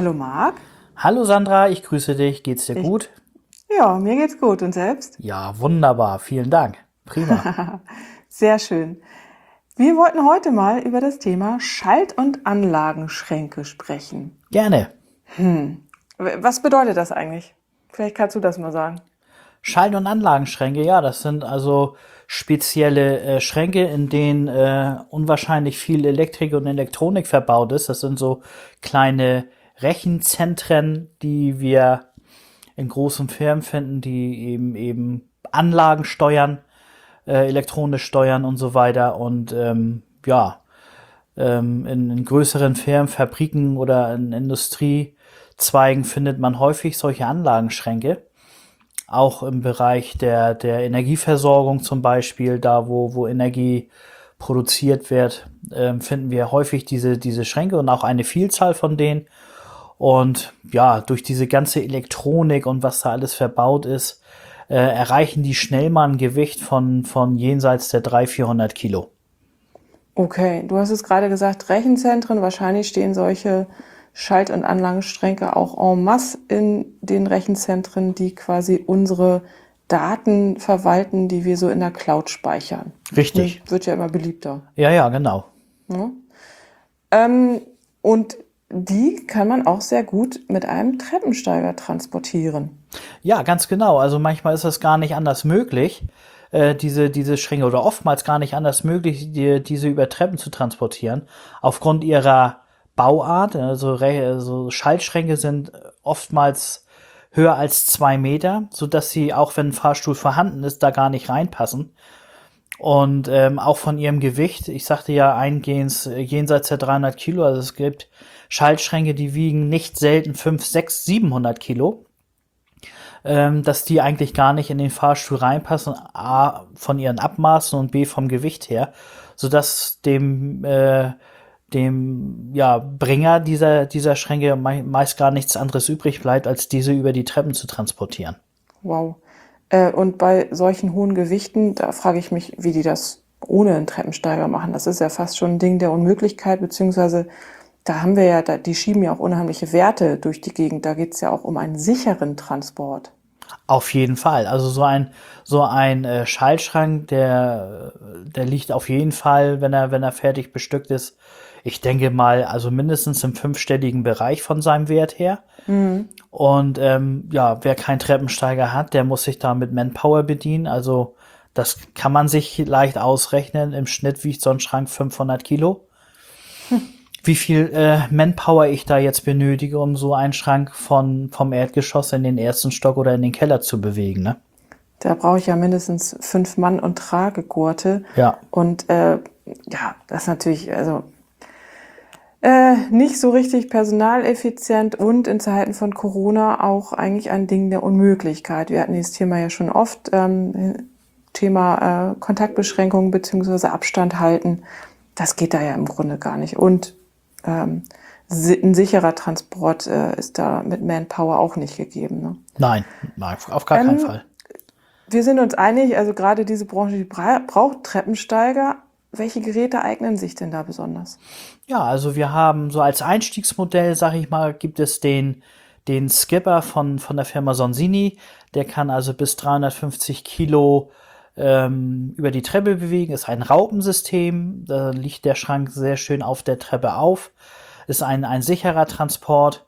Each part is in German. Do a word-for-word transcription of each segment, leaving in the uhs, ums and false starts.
Hallo Marc. Hallo Sandra, ich grüße dich. Geht's dir Ich, gut? ja, mir geht's gut und selbst? Ja, wunderbar. Vielen Dank. Prima. Sehr schön. Wir wollten heute mal über das Thema Schalt- und Anlagenschränke sprechen. Gerne. W- Was bedeutet das eigentlich? Vielleicht kannst du das mal sagen. Schall- und Anlagenschränke, ja, das sind also spezielle äh, Schränke, in denen äh, unwahrscheinlich viel Elektrik und Elektronik verbaut ist. Das sind so kleine Rechenzentren, die wir in großen Firmen finden, die eben eben Anlagen steuern, äh, elektronisch steuern und so weiter. Und ähm, ja, ähm, in, in größeren Firmen, Fabriken oder in Industriezweigen findet man häufig solche Anlagenschränke. Auch im Bereich der, der Energieversorgung zum Beispiel, da wo, wo Energie produziert wird, ähm, finden wir häufig diese, diese Schränke und auch eine Vielzahl von denen. Und ja, durch diese ganze Elektronik und was da alles verbaut ist, äh, erreichen die schnell mal ein Gewicht von, von jenseits der dreihundert, vierhundert Kilo. Okay, du hast es gerade gesagt, Rechenzentren. Wahrscheinlich stehen solche Schalt- und Anlagenschränke auch en masse in den Rechenzentren, die quasi unsere Daten verwalten, die wir so in der Cloud speichern. Ne? Richtig. Wird ja immer beliebter. Ja, ja, genau. Ne? Ähm, und die kann man auch sehr gut mit einem Treppensteiger transportieren. Ja, ganz genau. Also manchmal ist es gar nicht anders möglich, äh, diese, diese Schränke oder oftmals gar nicht anders möglich, die, diese über Treppen zu transportieren. Aufgrund ihrer Bauart, also, Re- also Schaltschränke sind oftmals höher als zwei Meter, so dass sie, auch wenn ein Fahrstuhl vorhanden ist, da gar nicht reinpassen. Und ähm, auch von ihrem Gewicht, ich sagte ja eingehend äh, jenseits der dreihundert Kilo, also es gibt Schaltschränke, die wiegen nicht selten fünf, sechs, siebenhundert Kilo, ähm, dass die eigentlich gar nicht in den Fahrstuhl reinpassen, A, von ihren Abmaßen und B, vom Gewicht her, sodass dem, äh, dem ja, Bringer dieser, dieser Schränke mei- meist gar nichts anderes übrig bleibt, als diese über die Treppen zu transportieren. Wow. Äh, und bei solchen hohen Gewichten, da frage ich mich, wie die das ohne einen Treppensteiger machen. Das ist ja fast schon ein Ding der Unmöglichkeit, beziehungsweise da haben wir ja, da, die schieben ja auch unheimliche Werte durch die Gegend. Da geht es ja auch um einen sicheren Transport. Auf jeden Fall. Also so ein so ein äh, Schaltschrank, der der liegt auf jeden Fall, wenn er wenn er fertig bestückt ist. Ich denke mal, also mindestens im fünfstelligen Bereich von seinem Wert her. Und ähm, ja, wer keinen Treppensteiger hat, der muss sich da mit Manpower bedienen. Also das kann man sich leicht ausrechnen. Im Schnitt wiegt so ein Schrank fünfhundert Kilo. Wie viel äh, Manpower ich da jetzt benötige, um so einen Schrank von vom Erdgeschoss in den ersten Stock oder in den Keller zu bewegen, ne? Da brauche ich ja mindestens fünf Mann und Tragegurte. Ja, Und äh, ja, das ist natürlich, also Äh, nicht so richtig personaleffizient und in Zeiten von Corona auch eigentlich ein Ding der Unmöglichkeit. Wir hatten dieses Thema ja schon oft, ähm, Thema äh, Kontaktbeschränkungen beziehungsweise Abstand halten. Das geht da ja im Grunde gar nicht. Und ähm, si ein sicherer Transport äh, ist da mit Manpower auch nicht gegeben. Ne? nein, nein, auf gar keinen Ähm, Fall. Wir sind uns einig, also gerade diese Branche, die bra braucht Treppensteiger. Welche Geräte eignen sich denn da besonders? Ja, also wir haben so als Einstiegsmodell, sag ich mal, gibt es den, den Skipper von, von der Firma Sonsini. Der kann also bis dreihundertfünfzig Kilo ähm, über die Treppe bewegen. Ist ein Raupensystem. Da liegt der Schrank sehr schön auf der Treppe auf. Ist ein, ein sicherer Transport.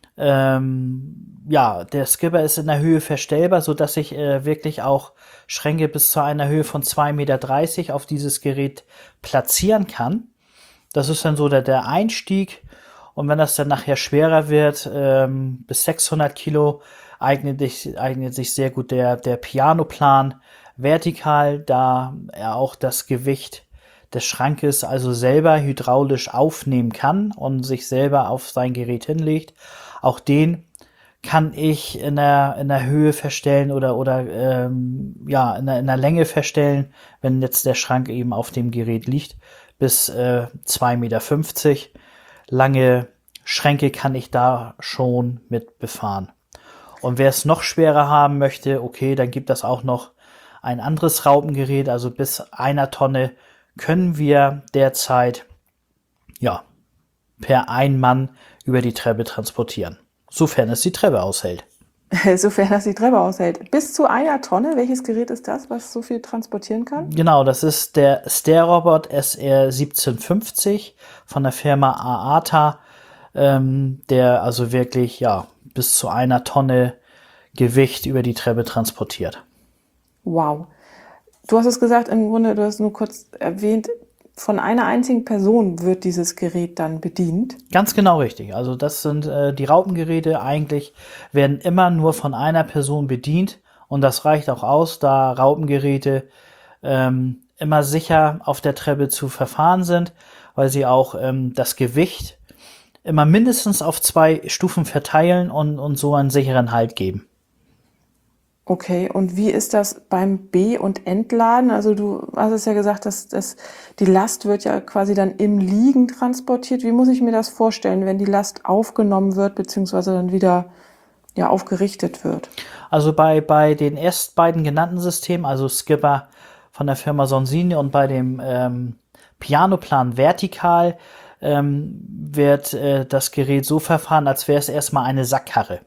Ähm, ja, der Skipper ist in der Höhe verstellbar, so dass ich äh, wirklich auch Schränke bis zu einer Höhe von zwei Meter dreißig auf dieses Gerät platzieren kann. Das ist dann so der, der Einstieg. Und wenn das dann nachher schwerer wird, ähm, bis sechshundert Kilo, eignet sich, eignet sich sehr gut der, der Pianoplan vertikal, da er auch das Gewicht des Schrankes also selber hydraulisch aufnehmen kann und sich selber auf sein Gerät hinlegt. Auch den kann ich in der, in der Höhe verstellen oder, oder ähm, ja, in der, in der Länge verstellen, wenn jetzt der Schrank eben auf dem Gerät liegt, bis äh, zwei Meter fünfzig. Lange Schränke kann ich da schon mit befahren. Und wer es noch schwerer haben möchte, okay, dann gibt es auch noch ein anderes Raupengerät, also bis einer Tonne können wir derzeit ja per ein Mann über die Treppe transportieren. Sofern es die Treppe aushält. Sofern das die Treppe aushält. Bis zu einer Tonne, welches Gerät ist das, was so viel transportieren kann? Genau, das ist der Stair-Robot S R siebzehnhundertfünfzig von der Firma A A T A, ähm, der also wirklich ja bis zu einer Tonne Gewicht über die Treppe transportiert. Wow. Du hast es gesagt, im Grunde, du hast nur kurz erwähnt, von einer einzigen Person wird dieses Gerät dann bedient. Ganz genau richtig. Also das sind äh, die Raupengeräte eigentlich, werden immer nur von einer Person bedient und das reicht auch aus, da Raupengeräte ähm, immer sicher auf der Treppe zu verfahren sind, weil sie auch ähm, das Gewicht immer mindestens auf zwei Stufen verteilen und, und so einen sicheren Halt geben. Okay, und wie ist das beim B- und Entladen? Also du hast es ja gesagt, dass, dass die Last wird ja quasi dann im Liegen transportiert. Wie muss ich mir das vorstellen, wenn die Last aufgenommen wird, beziehungsweise dann wieder ja, aufgerichtet wird? Also bei, bei den erst beiden genannten Systemen, also Skipper von der Firma Sonsini und bei dem ähm, Pianoplan Vertikal, ähm, wird äh, das Gerät so verfahren, als wäre es erstmal eine Sackkarre.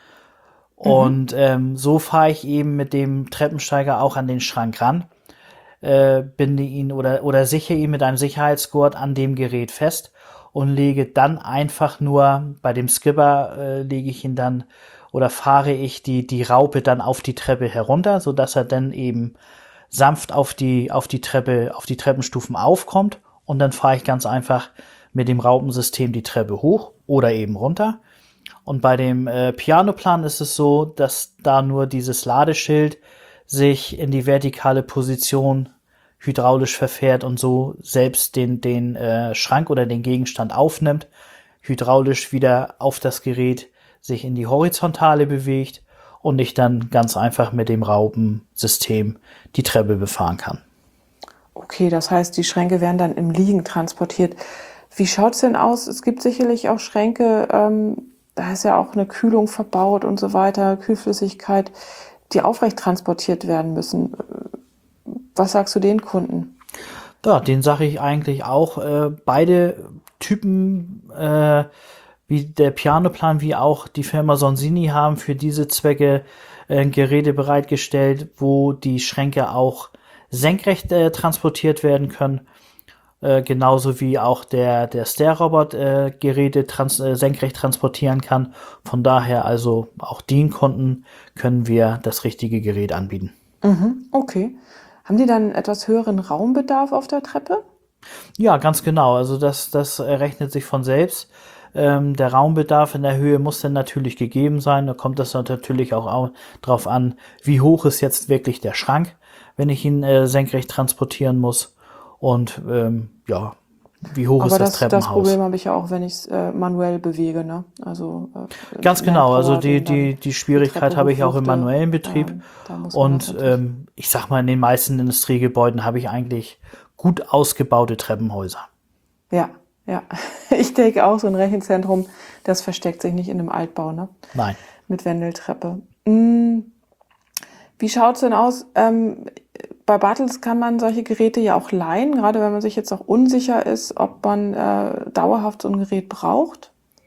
Und ähm, so fahre ich eben mit dem Treppensteiger auch an den Schrank ran, äh, binde ihn oder, oder sichere ihn mit einem Sicherheitsgurt an dem Gerät fest und lege dann einfach nur, bei dem Skipper äh, lege ich ihn dann oder fahre ich die, die Raupe dann auf die Treppe herunter, sodass er dann eben sanft auf die, auf die Treppe, auf die Treppenstufen aufkommt und dann fahre ich ganz einfach mit dem Raupensystem die Treppe hoch oder eben runter. Und bei dem äh, Pianoplan ist es so, dass da nur dieses Ladeschild sich in die vertikale Position hydraulisch verfährt und so selbst den, den äh, Schrank oder den Gegenstand aufnimmt, hydraulisch wieder auf das Gerät sich in die Horizontale bewegt und ich dann ganz einfach mit dem Raupensystem die Treppe befahren kann. Okay, das heißt, die Schränke werden dann im Liegen transportiert. Wie schaut's denn aus? Es gibt sicherlich auch Schränke, ähm, da ist ja auch eine Kühlung verbaut und so weiter, Kühlflüssigkeit, die aufrecht transportiert werden müssen. Was sagst du den Kunden? Ja, den sage ich eigentlich auch. Äh, beide Typen, äh, wie der Pianoplan, wie auch die Firma Sonsini, haben für diese Zwecke äh, Geräte bereitgestellt, wo die Schränke auch senkrecht äh, transportiert werden können. Äh, genauso wie auch der, der Stair-Robot äh, Geräte trans äh, senkrecht transportieren kann. Von daher also auch den Kunden können wir das richtige Gerät anbieten. Mhm, okay. Haben die dann etwas höheren Raumbedarf auf der Treppe? Ja, ganz genau. Also das, das rechnet sich von selbst. Ähm, der Raumbedarf in der Höhe muss dann natürlich gegeben sein. Da kommt es natürlich auch, auch drauf an, wie hoch ist jetzt wirklich der Schrank, wenn ich ihn äh, senkrecht transportieren muss. Und ähm, ja, wie hoch Aber ist das, das, Treppenhaus? das Problem habe ich ja auch, wenn ich es äh, manuell bewege, ne? Also äh, Ganz genau, also Manpower, die, den dann die, die Schwierigkeit Treppe habe ich auch im hochwuchte. manuellen Betrieb. Ähm, da muss man das Und natürlich- ähm, ich sag mal, in den meisten Industriegebäuden habe ich eigentlich gut ausgebaute Treppenhäuser. Ja, ja. Ich denke auch, so ein Rechenzentrum, das versteckt sich nicht in einem Altbau, ne? Nein. Mit Wendeltreppe. Hm. Wie schaut's denn aus? Ähm, bei Bartels kann man solche Geräte ja auch leihen, gerade wenn man sich jetzt auch unsicher ist, ob man äh, dauerhaft so ein Gerät braucht.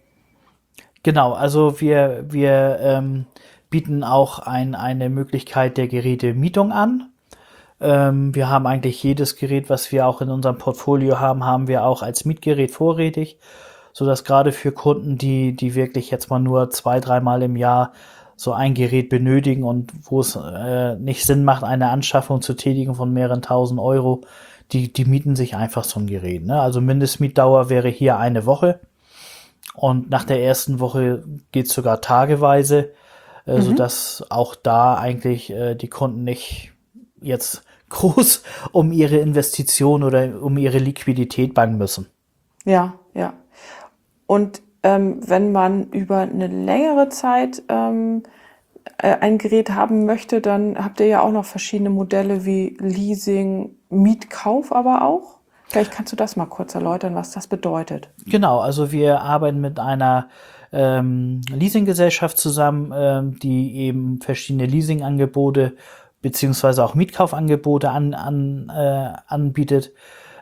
Genau, also wir, wir ähm, bieten auch ein, eine Möglichkeit der Gerätemietung an. Ähm, wir haben eigentlich jedes Gerät, was wir auch in unserem Portfolio haben, haben wir auch als Mietgerät vorrätig, sodass gerade für Kunden, die, die wirklich jetzt mal nur zwei, dreimal im Jahr so ein Gerät benötigen und wo es äh, nicht Sinn macht, eine Anschaffung zu tätigen von mehreren tausend Euro, die, die mieten sich einfach so ein Gerät. Ne? Also Mindestmietdauer wäre hier eine Woche und nach der ersten Woche geht's sogar tageweise, äh, Mhm. sodass auch da eigentlich äh, die Kunden nicht jetzt groß um ihre Investition oder um ihre Liquidität bangen müssen. Ja, ja. Und ähm, wenn man über eine längere Zeit ähm, äh, ein Gerät haben möchte, dann habt ihr ja auch noch verschiedene Modelle wie Leasing, Mietkauf aber auch. Vielleicht kannst du das mal kurz erläutern, was das bedeutet. Genau, also wir arbeiten mit einer ähm, Leasinggesellschaft zusammen, ähm, die eben verschiedene Leasingangebote beziehungsweise auch Mietkaufangebote an, an, äh, anbietet.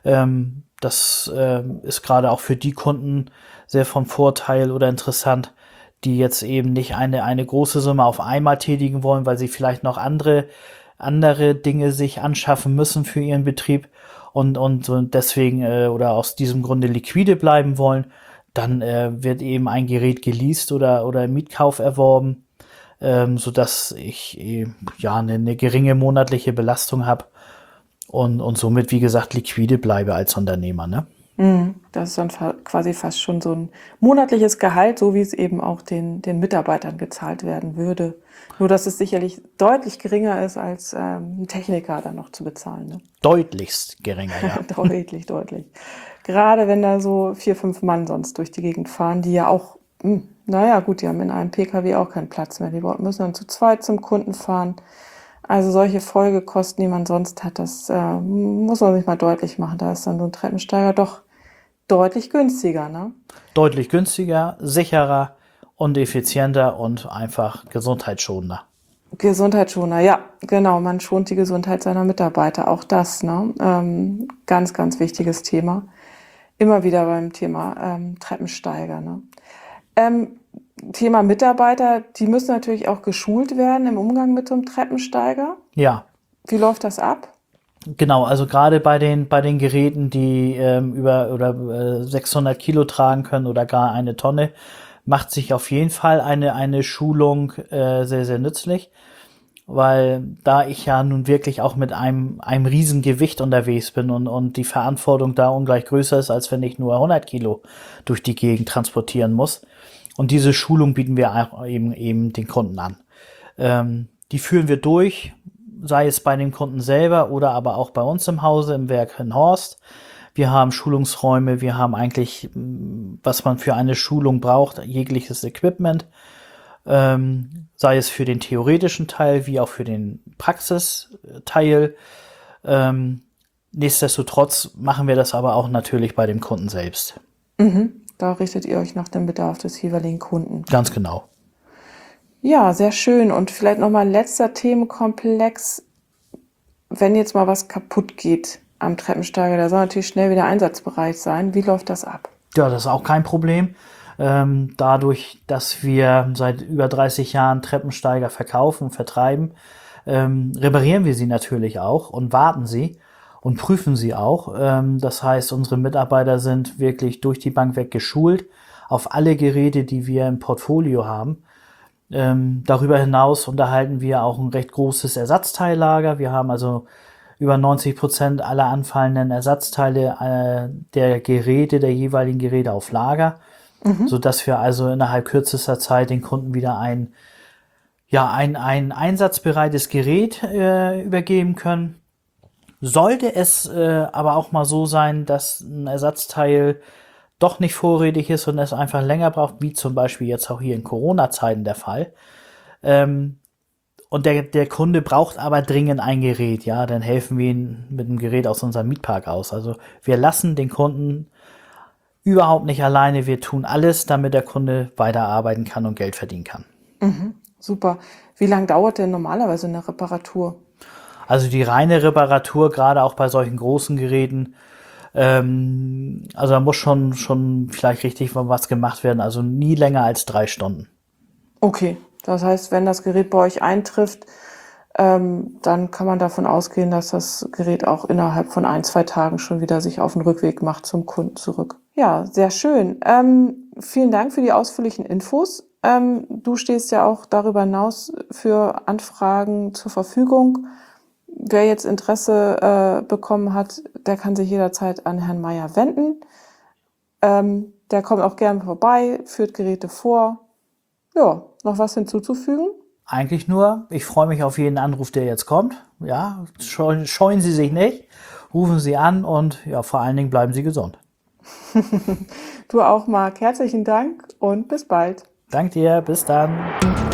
Ähm, das ähm, ist gerade auch für die Kunden sehr von Vorteil oder interessant, die jetzt eben nicht eine, eine große Summe auf einmal tätigen wollen, weil sie vielleicht noch andere, andere Dinge sich anschaffen müssen für ihren Betrieb und, und, und deswegen äh, oder aus diesem Grunde liquide bleiben wollen. Dann äh, wird eben ein Gerät geleast oder, oder im Mietkauf erworben, ähm, sodass ich äh, ja eine, eine geringe monatliche Belastung habe und, und somit, wie gesagt, liquide bleibe als Unternehmer, ne? Mhm. Das ist dann fa- quasi fast schon so ein monatliches Gehalt, so wie es eben auch den, den Mitarbeitern gezahlt werden würde. Nur, dass es sicherlich deutlich geringer ist, als ähm, einen Techniker dann noch zu bezahlen. Ne? Deutlichst geringer, ja. Deutlich, deutlich. Gerade wenn da so vier, fünf Mann sonst durch die Gegend fahren, die ja auch, hm, naja, gut, die haben in einem P K W auch keinen Platz mehr. Die müssen dann zu zweit zum Kunden fahren. Also solche Folgekosten, die man sonst hat, das äh, muss man sich mal deutlich machen. Da ist dann so ein Treppensteiger doch deutlich günstiger, ne? Deutlich günstiger, sicherer und effizienter und einfach gesundheitsschonender. Gesundheitsschoner, ja, genau. Man schont die Gesundheit seiner Mitarbeiter. Auch das, ne? Ähm, ganz, ganz wichtiges Thema. Immer wieder beim Thema ähm, Treppensteiger, ne? Ähm, Thema Mitarbeiter, die müssen natürlich auch geschult werden im Umgang mit so einem Treppensteiger. Ja, Wie läuft das ab? genau. Also gerade bei den bei den Geräten, die ähm, über oder äh, sechshundert Kilo tragen können oder gar eine Tonne, macht sich auf jeden Fall eine eine Schulung äh, sehr sehr nützlich, weil da ich ja nun wirklich auch mit einem einem riesen Gewicht unterwegs bin und und die Verantwortung da ungleich größer ist, als wenn ich nur hundert Kilo durch die Gegend transportieren muss. Und diese Schulung bieten wir auch eben eben den Kunden an. Ähm, die führen wir durch, sei es bei dem Kunden selber oder aber auch bei uns im Hause im Werk in Horst. Wir haben Schulungsräume, wir haben eigentlich, mh, was man für eine Schulung braucht, jegliches Equipment, ähm, sei es für den theoretischen Teil wie auch für den Praxisteil. Ähm, nichtsdestotrotz machen wir das aber auch natürlich bei dem Kunden selbst. Mhm. Da richtet ihr euch nach dem Bedarf des jeweiligen Kunden. Ganz genau. Ja, sehr schön. Und vielleicht nochmal letzter Themenkomplex. Wenn jetzt mal was kaputt geht am Treppensteiger, da soll natürlich schnell wieder einsatzbereit sein. Wie läuft das ab? Ja, das ist auch kein Problem. Ähm, dadurch, dass wir seit über dreißig Jahren Treppensteiger verkaufen und vertreiben, ähm, reparieren wir sie natürlich auch und warten sie und prüfen sie auch. Ähm, das heißt, unsere Mitarbeiter sind wirklich durch die Bank weg geschult auf alle Geräte, die wir im Portfolio haben. Ähm, darüber hinaus unterhalten wir auch ein recht großes Ersatzteillager. Wir haben also über neunzig Prozent aller anfallenden Ersatzteile äh, der Geräte, der jeweiligen Geräte auf Lager, mhm. sodass wir also innerhalb kürzester Zeit den Kunden wieder ein, ja, ein, ein einsatzbereites Gerät äh, übergeben können. Sollte es äh, aber auch mal so sein, dass ein Ersatzteil doch nicht vorrätig ist und es einfach länger braucht, wie zum Beispiel jetzt auch hier in Corona-Zeiten der Fall, ähm, und der, der Kunde braucht aber dringend ein Gerät, ja, dann helfen wir ihm mit dem Gerät aus unserem Mietpark aus. Also wir lassen den Kunden überhaupt nicht alleine, wir tun alles, damit der Kunde weiterarbeiten kann und Geld verdienen kann. Mhm, super. Wie lange dauert denn normalerweise eine Reparatur? Also die reine Reparatur, gerade auch bei solchen großen Geräten, ähm, also da muss schon, schon vielleicht richtig was gemacht werden, also nie länger als drei Stunden. Okay, das heißt, wenn das Gerät bei euch eintrifft, ähm, dann kann man davon ausgehen, dass das Gerät auch innerhalb von ein, zwei Tagen schon wieder sich auf den Rückweg macht zum Kunden zurück. Ja, sehr schön. Ähm, vielen Dank für die ausführlichen Infos. Ähm, du stehst ja auch darüber hinaus für Anfragen zur Verfügung. Wer jetzt Interesse äh, bekommen hat, der kann sich jederzeit an Herrn Meier wenden. Ähm, der kommt auch gerne vorbei, führt Geräte vor. Ja, noch was hinzuzufügen? Eigentlich nur, ich freue mich auf jeden Anruf, der jetzt kommt. Ja, scheuen, scheuen Sie sich nicht, rufen Sie an und ja, vor allen Dingen bleiben Sie gesund. Du auch, Marc. Herzlichen Dank und bis bald. Danke dir, bis dann.